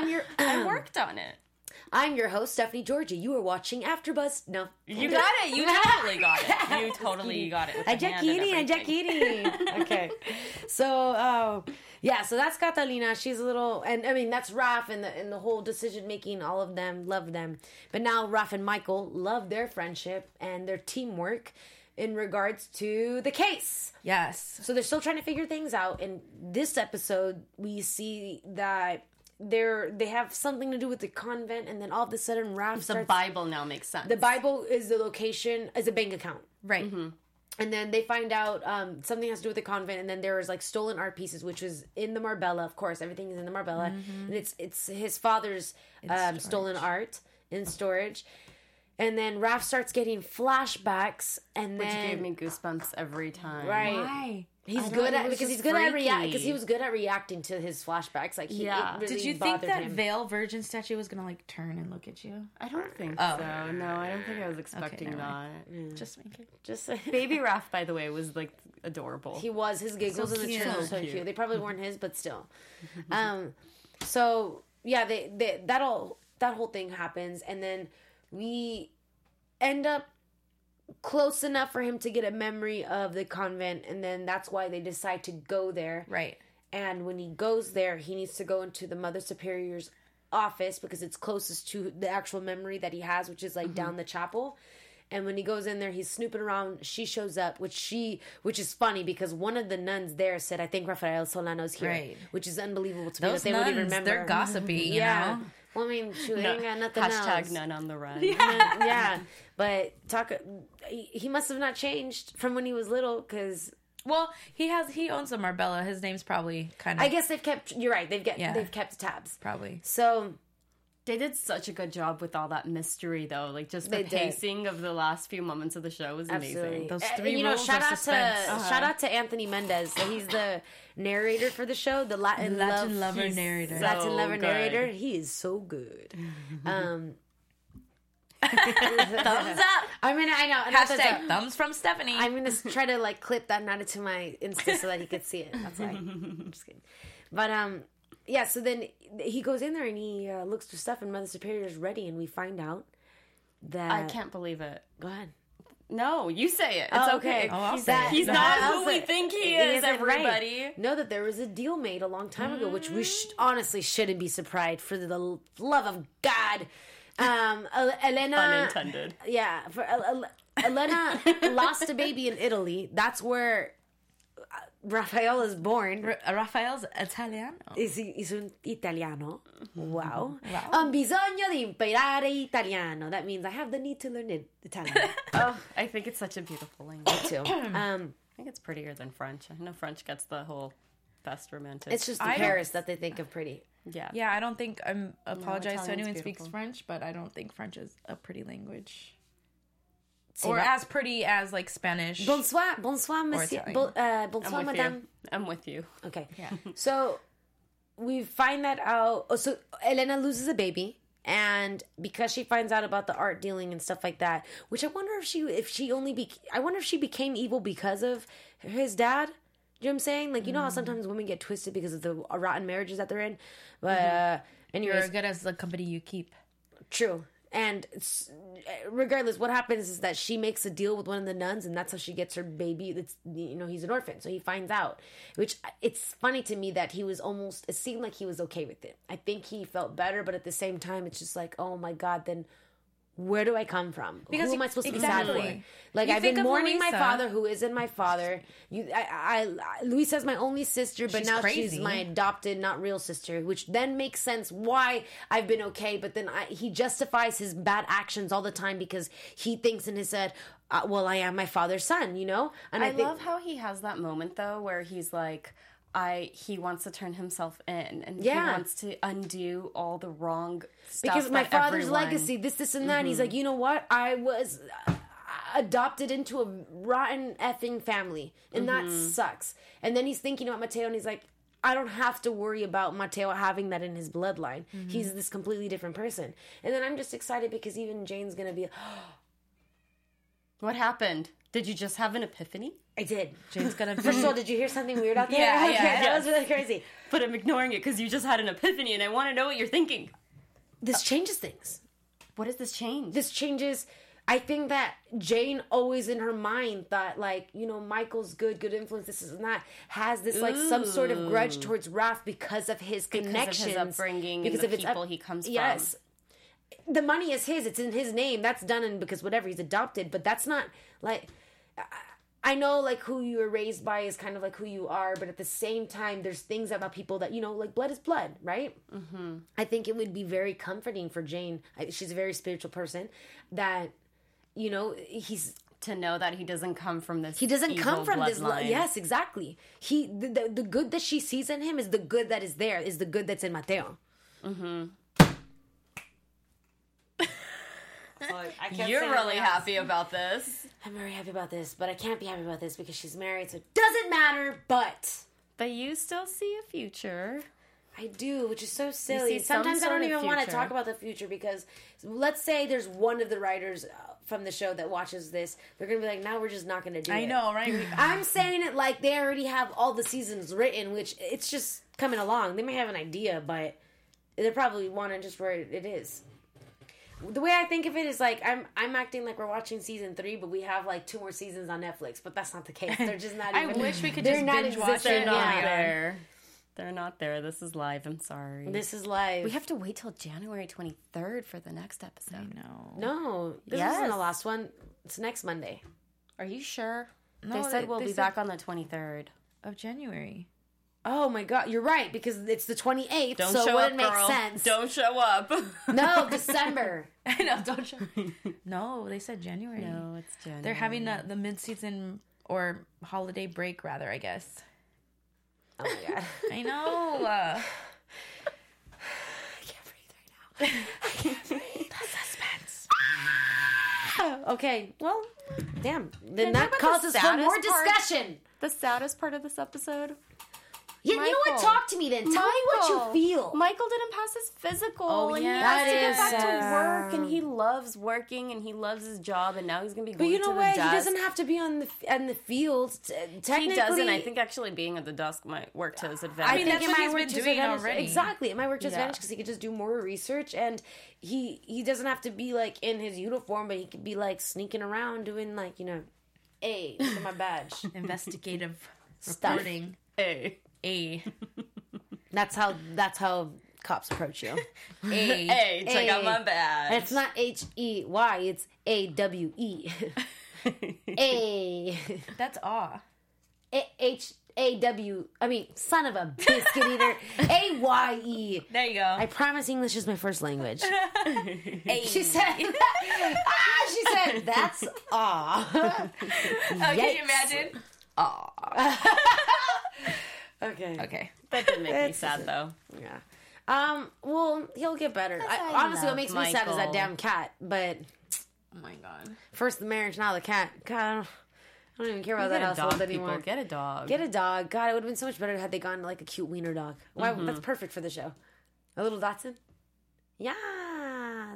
I worked on it. I'm your host, Stephanie Georgie. You are watching AfterBuzz. No. You got it. You totally got it. You totally got it. With I the Jack hand and Eating. I Jack everything. Eating. Okay. So, yeah, so that's Catalina. She's a little, and I mean, that's Raph and the whole decision making, all of them love them. But now Raph and Michael love their friendship and their teamwork in regards to the case. Yes. So they're still trying to figure things out. In this episode, we see that they have something to do with the convent, and then all of a sudden Raph The Bible now makes sense. The Bible is the location, is a bank account. Right. Mm-hmm. And then they find out something has to do with the convent, and then there was like stolen art pieces, which was in the Marbella. Of course, everything is in the Marbella, and it's his father's stolen art in storage. And then Raph starts getting flashbacks, and Which then gave me goosebumps every time. right. Why? He's I good don't know, at it was because he's just good at freaky. because he was good at reacting to his flashbacks. Like it really Did you think bothered that him. Veil Virgin statue was gonna like turn and look at you? I don't think Oh. so. No, I don't think I was expecting never that. Just make it. Just Baby Raph, by the way, was like adorable. he was his giggles in the cute. chair were So so cute. cute. They probably weren't his, but still. So yeah, that whole thing happens, and then we end up close enough for him to get a memory of the convent, and then that's why they decide to go there. Right. And when he goes there, he needs to go into the Mother Superior's office because it's closest to the actual memory that he has, which is like down the chapel. And when he goes in there, he's snooping around. She shows up, which is funny because one of the nuns there said, "I think Rafael Solano's here," Right. which is unbelievable to me Those that they would even nuns, remember. they're gossipy, you know? Well, I mean, shoot, they ain't got nothing Hashtag else. none on the run. Yeah, but he must have not changed from when he was little because Well, he owns a Marbella. His name's probably kind of. I guess they've kept. You're right. They've kept tabs. probably. So They did such a good job with all that mystery, though. Like, just the They did. pacing of the last few moments of the show was amazing. absolutely, Those three you know, rules shout of out suspense. to shout out to Anthony Mendez. So he's the narrator for the show, the Latin Lover He's narrator. so Latin lover good. narrator. He is so good. Thumbs up. I mean, I know. not that- Hashtag thumbs from Stephanie. I'm gonna try to like clip that and add it to my Insta so that he could see it. That's why. I'm just kidding. But yeah. So then he goes in there and he looks through stuff, and Mother Superior is ready, and we find out that I can't believe it. Go ahead. No, you say it. It's Oh, okay. okay. Oh, I'll he's say it. he's No, not I'll who say we it. think he He is, isn't right. everybody. Know that there was a deal made a long time ago, which we honestly shouldn't be surprised. For the love of God, Elena. Unintended. Yeah, for Elena lost a baby in Italy. That's where Raphael is born. Rafael's Italiano. Is un italiano. Wow. Wow. Bisogno di imparare italiano. That means I have the need to learn Italian. Oh, I think it's such a beautiful language. too. I think it's prettier than French. I know French gets the whole best romantic. It's just the I don't- Paris that they think of pretty. yeah. Yeah, I don't think apologize to Italian's anyone who speaks beautiful. French, but I don't think French is a pretty language. C'est Or vrai. as pretty as like Spanish. Bonsoir, monsieur. Italian. Bonsoir, I'm with madame. you. I'm with you. Okay. Yeah. So we find that out. Oh, so Elena loses a baby, And because she finds out about the art dealing and stuff like that, which I wonder if she became evil because of his dad. You know what I'm saying? Like, you know how sometimes women get twisted because of the rotten marriages that they're in? But anyways, you're as good as the company you keep. True. And regardless, what happens is that she makes a deal with one of the nuns, and that's how she gets her baby. That's, he's an orphan, so he finds out. Which, it's funny to me that it seemed like he was okay with it. I think he felt better, but at the same time, it's just like, oh my God, then where do I come from? Because who am I supposed to be sad for? Like, I've been mourning my father, who isn't my father. Luisa's my only sister, but now she's my adopted, not real sister, which then makes sense why I've been okay. But then he justifies his bad actions all the time because he thinks in his head, well, I am my father's son, And I love how he has that moment, though, where he's like, he wants to turn himself in, and he wants to undo all the wrong stuff. Because my father's legacy, this and that. And he's like, you know what? I was adopted into a rotten effing family, and that sucks. And then he's thinking about Mateo, and he's like, I don't have to worry about Mateo having that in his bloodline. He's this completely different person. And then I'm just excited because even Jane's gonna be. What happened? Did you just have an epiphany? I did. Jane's gonna be... First of all, did you hear something weird out there? Yeah. That was really crazy. But I'm ignoring it because you just had an epiphany and I want to know what you're thinking. This changes things. What does this change? This changes... I think that Jane always in her mind thought, like, Michael's good influence, this and that, has this, like, some sort of grudge towards Ralph because of his connections. Because of his upbringing and the people he comes from. Yes. The money is his. It's in his name. That's done because whatever, he's adopted. But that's not, like... I know, like, who you were raised by is kind of like who you are, but at the same time, there's things about people that, like, blood is blood, right? Mm-hmm. I think it would be very comforting for Jane. She's a very spiritual person that, he's... To know that he doesn't come from this. He doesn't come from bloodline. this. Yes, exactly. The good that she sees in him is the good that is there, is the good that's in Mateo. Mm-hmm. You're really happy about this. I'm very happy about this, but I can't be happy about this because she's married, so it doesn't matter, but you still see a future. I do, which is so silly. Sometimes I don't even want to talk about the future because let's say there's one of the writers from the show that watches this. They're going to be like, no, we're just not going to do it. I know, right? I'm saying it like they already have all the seasons written, which it's just coming along. They may have an idea, but they probably want it just where it is. The way I think of it is like I'm acting like we're watching season 3, but we have like 2 more seasons on Netflix. But that's not the case. They're just not. I wish we could just binge watch. They're not there. They're not there. This is live. I'm sorry. This is live. We have to wait till January 23rd for the next episode. No, this isn't the last one. It's next Monday. Are you sure? No, they said we'll be back on the 23rd of January. Oh my God, you're right because it's the 28th. Don't so show wouldn't up, make girl. sense. Don't show up. No, December. I know. Don't show. No, they said January. No, it's January. They're having the mid-season or holiday break, rather. I guess. Oh my God. I know. I can't breathe right now. I can't breathe. The suspense. Okay. Well, damn. Then that causes for more discussion. The saddest part of this episode. You know what? Talk to me then. Tell me what you feel. Michael didn't pass his physical. Oh, and yeah. he has to get back to work, and he loves working, and he loves his job, and now he's going to be going to the desk. But you know what? He doesn't have to be on the field. Technically, he doesn't. I think actually being at the desk might work to his advantage. I mean, that's what he's been doing already. Exactly. It might work to his advantage because he could just do more research, and he doesn't have to be, like, in his uniform, but he could be, like, sneaking around doing, like, A, look at my badge. Investigative Stuff. reporting. A. That's how cops approach you. A, check out my badge. It's not H-E-Y, it's A-W-E. A. That's awe. H-A-W, son of a biscuit eater. A-Y-E. There you go. I promise English is my first language. A. She said, that's aw. Can you imagine? Aw. Okay. That didn't make me sad, though. Yeah. Well, he'll get better. Honestly, what makes me sad is that damn cat. But oh my God. First the marriage, now the cat. God, I don't even care about that household anymore. People. Get a dog. Get a dog. God, it would have been so much better had they gone to like a cute wiener dog. Why? That's perfect for the show. A little Dachshund. Yeah.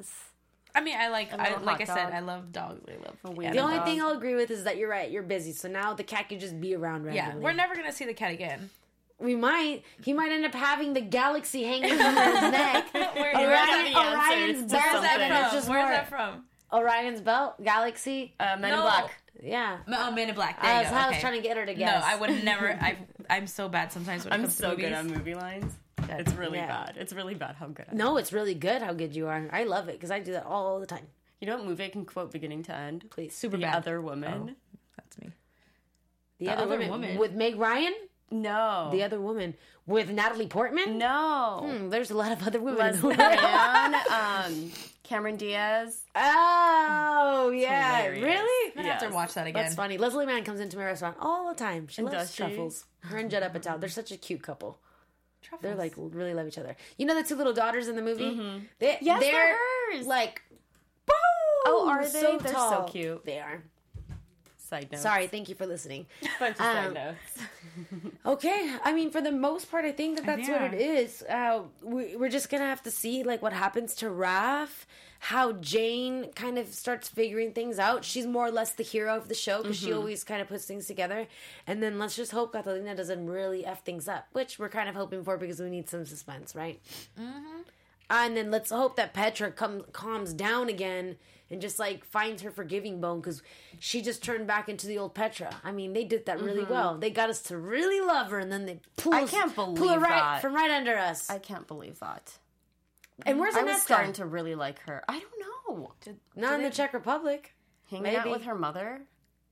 has. I mean, like I said, I love dogs. I love the only thing I'll agree with is that you're right. You're busy, so now the cat can just be around randomly. Yeah, we're never gonna see the cat again. We might. He might end up having the galaxy hanging from his neck. Orion's belt. Where's that from? Orion's belt, galaxy. Men in Black. Yeah. Men in Black. There you go. I was trying to get her to guess. No, I would never. I'm so bad sometimes when it comes to movies. I'm so good at movie lines. It's really bad. It's really bad how good I am. No, it's really good how good you are. I love it because I do that all the time. You know what movie I can quote beginning to end? Please. Superbad. The Other Woman. Oh, that's me. The Other Woman. With Meg Ryan? No. The Other Woman. With Natalie Portman? No. There's a lot of other women. Leslie Mann, Cameron Diaz. Oh, yeah. Hilarious. Really? I have to watch that again. That's funny. Leslie Mann comes into my restaurant all the time. She loves truffles. Her and Judd Apatow. They're such a cute couple. Truffles. They're like really love each other. You know the two little daughters in the movie? Mm-hmm. They're hers. Like, boom! Oh, are they? So They're tall. so cute. They are. Side notes. Sorry, thank you for listening. Bunch of side notes. Okay, I mean, for the most part, I think that's what it is. We're just gonna have to see like what happens to Raph, how Jane kind of starts figuring things out. She's more or less the hero of the show because she always kind of puts things together. And then let's just hope Catalina doesn't really F things up, which we're kind of hoping for because we need some suspense, right? Mm-hmm. And then let's hope that Petra calms down again and just like finds her forgiving bone because she just turned back into the old Petra. I mean, they did that really well. They got us to really love her, and then they pull her right from right under us. I can't believe that. And where's Inesca? I was starting to really like her. I don't know. Not in the Czech Republic. Hanging out with her mother.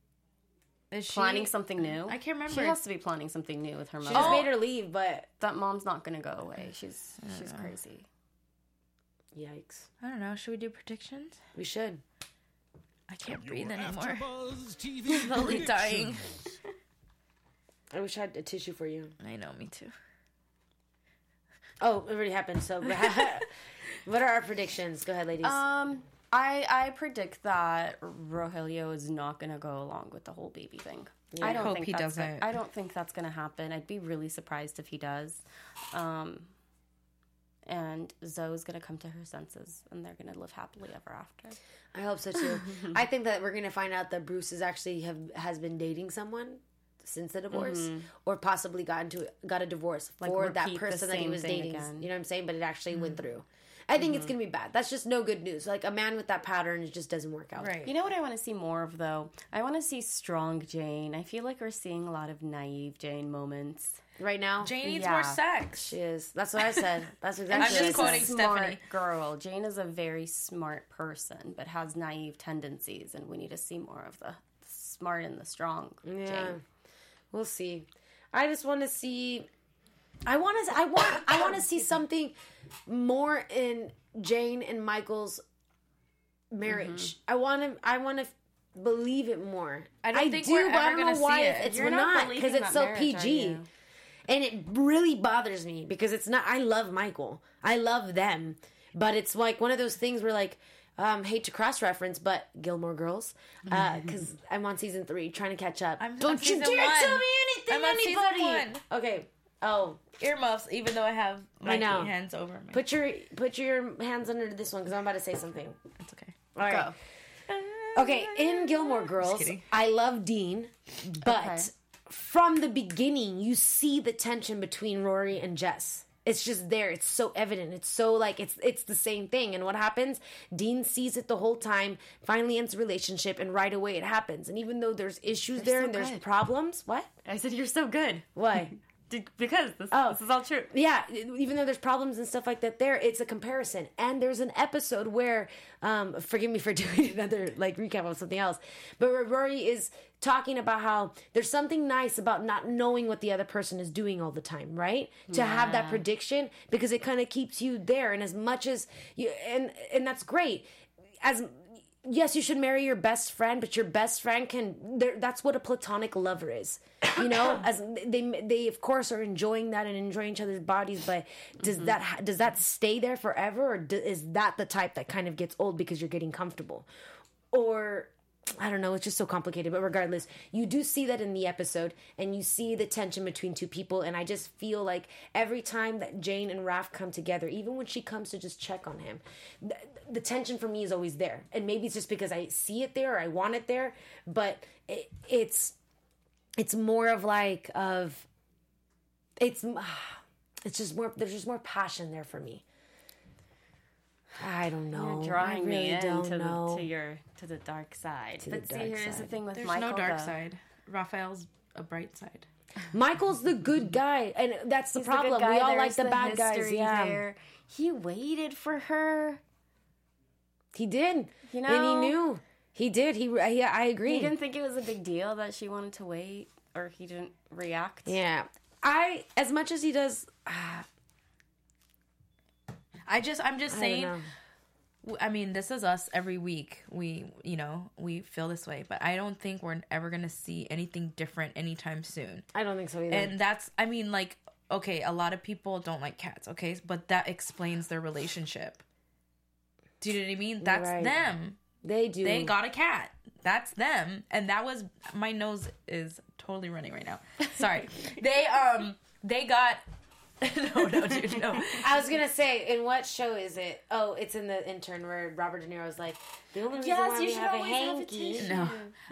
Is she planning something new? I can't remember. She has to be planning something new with her mother. She just made her leave, but that mom's not going to go away. She's crazy. Yikes. I don't know. Should we do predictions? We should. I can't breathe anymore. TV Slowly dying. I wish I had a tissue for you. I know, me too. Oh, it already happened. So, what are our predictions? Go ahead, ladies. I predict that Rogelio is not going to go along with the whole baby thing. Yeah. I hope he doesn't. I don't think that's going to happen. I'd be really surprised if he does. And Zoe's going to come to her senses, and they're going to live happily ever after. I hope so, too. I think that we're going to find out that Bruce is actually has been dating someone since the divorce, or possibly got a divorce for that person that he was dating. Again. You know what I'm saying? But it actually went through. I think it's going to be bad. That's just no good news. Like, a man with that pattern, it just doesn't work out. Right. You know what I want to see more of, though? I want to see strong Jane. I feel like we're seeing a lot of naive Jane moments. Right now? Jane needs more sex. She is. That's what I said. That's exactly I'm just quoting Stephanie. Girl. Jane is a very smart person, but has naive tendencies, and we need to see more of the smart and the strong Jane. We'll see. I just want to see... I want to see something more in Jane and Michael's marriage. I want to believe it more. I don't think we're ever going to see it. We're not, because it's so PG. And it really bothers me because it's not. I love Michael. I love them, but it's like one of those things where like. Hate to cross-reference, but Gilmore Girls, because I'm on season 3 trying to catch up. Don't you dare tell me anything, I'm on anybody. Season 1. Okay. Oh, earmuffs. Even though I have my hands over me. Put your hands under this one because I'm about to say something. It's okay. All right. Okay. In Gilmore Girls, I love Dean, but from the beginning, you see the tension between Rory and Jess. It's just there. It's so evident. It's so like it's the same thing. And what happens? Dean sees it the whole time, finally ends the relationship, and right away it happens. And even though there's issues there and there's problems, what? I said you're so good. Why? Because this is all true. Yeah, even though there's problems and stuff like that there, it's a comparison. And there's an episode where, forgive me for doing another like recap of something else, but where Rory is talking about how there's something nice about not knowing what the other person is doing all the time, right? To have that prediction, because it kind of keeps you there. And as much as you, and that's great. Yes, you should marry your best friend, but your best friend that's what a platonic lover is. You know, as they of course are enjoying that and enjoying each other's bodies, but does that stay there forever, or is that the type that kind of gets old because you're getting comfortable? Or I don't know, it's just so complicated. But regardless, you do see that in the episode, and you see the tension between two people. And I just feel like every time that Jane and Raph come together, even when she comes to just check on him, the tension for me is always there. And maybe it's just because I see it there or I want it there, but it's more of like it's just more, there's just more passion there for me. I don't know. You're drawing me in know. to the dark side. To but the see, dark here's side. the thing with There's Michael. no dark side. Raphael's a bright side. Michael's the good guy, and that's the He's problem. the good guy. We all There's like the bad guys. history Yeah, there. He waited for her. he did. You know? And he knew. He did. I agree. He didn't think it was a big deal that she wanted to wait, or he didn't react. Yeah. As much as he does, I'm just saying. know. I mean, this is us every week. We feel this way, but I don't think we're ever gonna see anything different anytime soon. I don't think so either. And that's, I mean, like, okay, a lot of people don't like cats, okay, but that explains their relationship. Do you know what I mean? That's right. them. They do. They got a cat. That's them. And that was, my nose is totally running right now. Sorry. They got. No, dude, no. I was gonna say, in what show is it? Oh, it's in The Intern where Robert De Niro's like, the only reason why we have a hanky. No.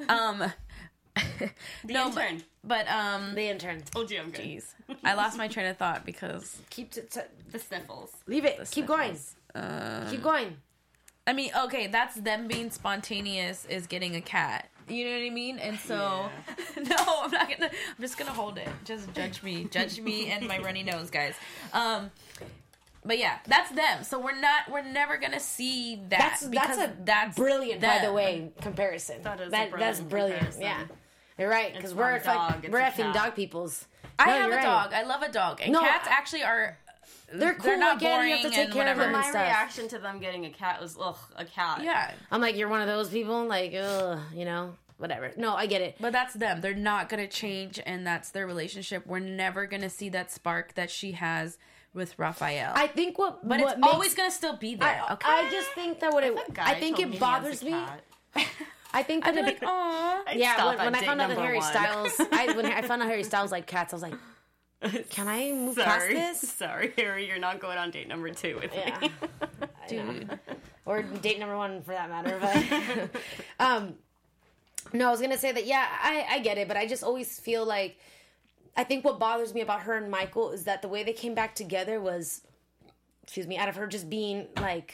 The Intern. But The Intern. Oh, gee, I'm good. jeez, I lost my train of thought because Keep The sniffles. leave it. Keep going. Keep going. I mean, okay, that's them being spontaneous is getting a cat. You know what I mean? And so, no, I'm not gonna. I'm just gonna hold it. Just judge me, and my runny nose, guys. But yeah, that's them. So we're never gonna see that. That's brilliant, them. by the way, comparison. That's brilliant. Comparison. Yeah, you're right, because we're not a dog, it's a effing cat. dog peoples. I No, have you're a right. dog. I love a dog, and No, cats actually are. They're cool. not Again, boring you have to take and care of whatever. them and My stuff. reaction to them getting a cat was, ugh, a cat. Yeah, I'm like, you're one of those people, like, ugh, you know, whatever. No, I get it. but that's them. They're not gonna change, and that's their relationship. We're never gonna see that spark that she has with Raphael. I think but what it's makes, always gonna still be there. Okay. I just think that I think it bothers me. I think that I'd be like, aw. yeah, when I found out that Harry Styles, when I found out Harry Styles liked cats, I was like, can I move past this? Sorry, Harry, you're not going on date number 2 with me. Dude. Or date number 1 for that matter. But no, I was gonna say that. Yeah, I get it, but I just always feel like I think what bothers me about her and Michael is that the way they came back together was, out of her just being like.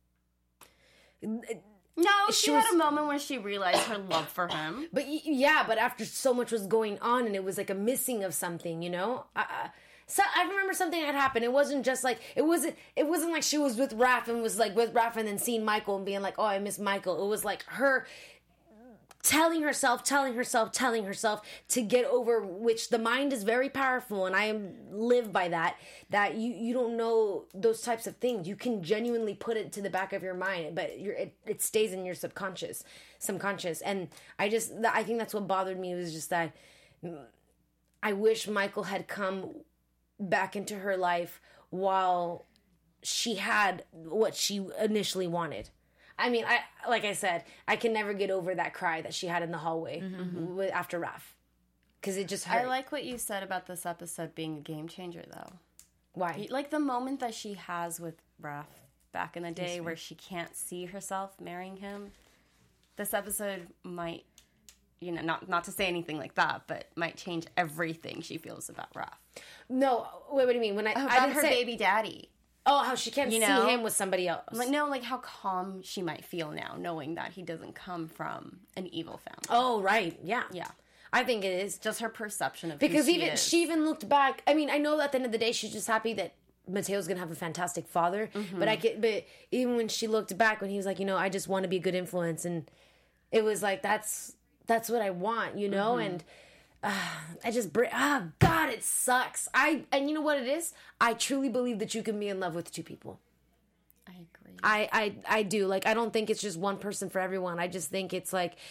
No, she had a moment when she realized her love for him. But yeah, but after so much was going on and it was like a missing of something, you know? So I remember something had happened. It wasn't just like, it wasn't like she was with Raph and was like with Raph and then seeing Michael and being like, oh, I miss Michael. It was like her telling herself to get over, which the mind is very powerful, and I live by that you don't know those types of things. You can genuinely put it to the back of your mind, but it stays in your subconscious. And I think that's what bothered me, was just that I wish Michael had come back into her life while she had what she initially wanted. I mean, like I said, I can never get over that cry that she had in the hallway after Raph. Because it just hurt. I like what you said about this episode being a game changer, though. Why? Like the moment that she has with Raph back in the day where she can't see herself marrying him. This episode might, not to say anything like that, but might change everything she feels about Raph. No, wait, what do you mean? When I didn't her say, baby daddy. Oh, how she can't see him with somebody else. Like how calm she might feel now, knowing that he doesn't come from an evil family. Oh, right. Yeah. Yeah. I think it is. Just her perception of Because who she even looked back. I mean, I know at the end of the day, she's just happy that Mateo's gonna have a fantastic father. Mm-hmm. But even when she looked back, when he was like, I just want to be a good influence, and it was like, that's what I want, And I just God, it sucks. And you know what it is? I truly believe that you can be in love with two people. I agree. I do. Like, I don't think it's just one person for everyone. I just think it's like,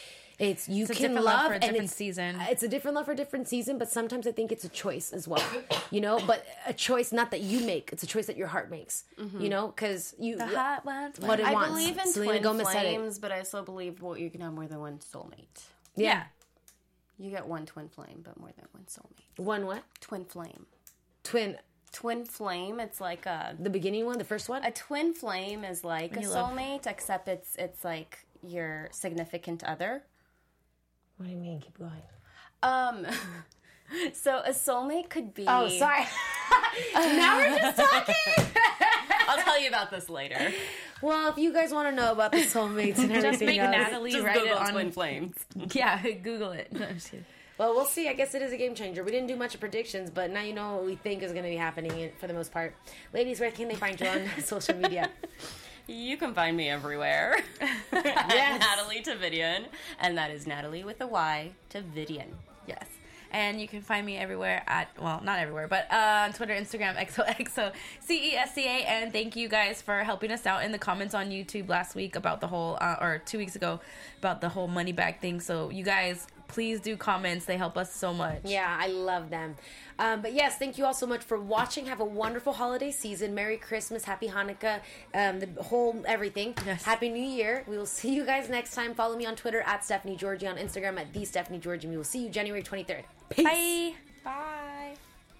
It's you It's a can different love love for a and different it's, season. It's a different love for a different season, but sometimes I think it's a choice as well. But a choice not that you make, it's a choice that your heart makes. Because you The hot ones. what it I wants. believe in Selena twin Gomez said it. flames, but I still believe you can have more than one soulmate. Yeah. You get one twin flame, but more than one soulmate. One what? Twin flame. Twin Flame, it's like the beginning one, the first one? a twin flame is like a you love- soulmate, except it's like your significant other. What do you mean? Keep going. So a soulmate could be. Oh, sorry. Now we're just talking. I'll tell you about this later. Well, if you guys want to know about the soulmates and everything Just make else, Natalie Just write Google it on. twin flames. Yeah, Google it. No, I'm just kidding. well, we'll see. I guess it is a game changer. We didn't do much of predictions, but now you know what we think is going to be happening for the most part. Ladies, where can they find you on social media? You can find me everywhere. Yes. Natalie Tavidian, and that is Natalie with a Y, Tavidian. Yes. And you can find me everywhere at, well, not everywhere, but on Twitter, Instagram, XOXO, CESCA. And thank you guys for helping us out in the comments on YouTube last week about the whole, or 2 weeks ago, about the whole money back thing. So you guys, please do comments. They help us so much. Yeah, I love them. But yes, thank you all so much for watching. Have a wonderful holiday season. Merry Christmas, Happy Hanukkah, the whole everything. Yes. Happy New Year. We will see you guys next time. Follow me on Twitter at Stephanie Georgie, on Instagram at the Stephanie Georgie. And we will see you January 23rd. Peace. Bye. Bye.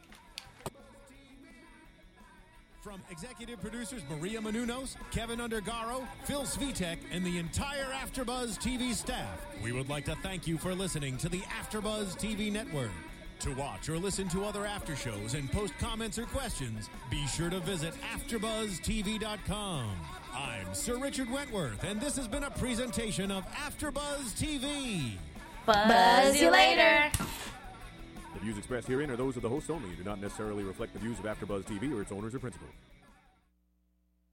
From executive producers Maria Menounos, Kevin Undergaro, Phil Svitek, and the entire AfterBuzz TV staff, we would like to thank you for listening to the AfterBuzz TV network. To watch or listen to other after shows and post comments or questions, be sure to visit AfterBuzzTV.com. I'm Sir Richard Wentworth, and this has been a presentation of AfterBuzz TV. Buzz you later. The views expressed herein are those of the host only and do not necessarily reflect the views of AfterBuzz TV or its owners or principals.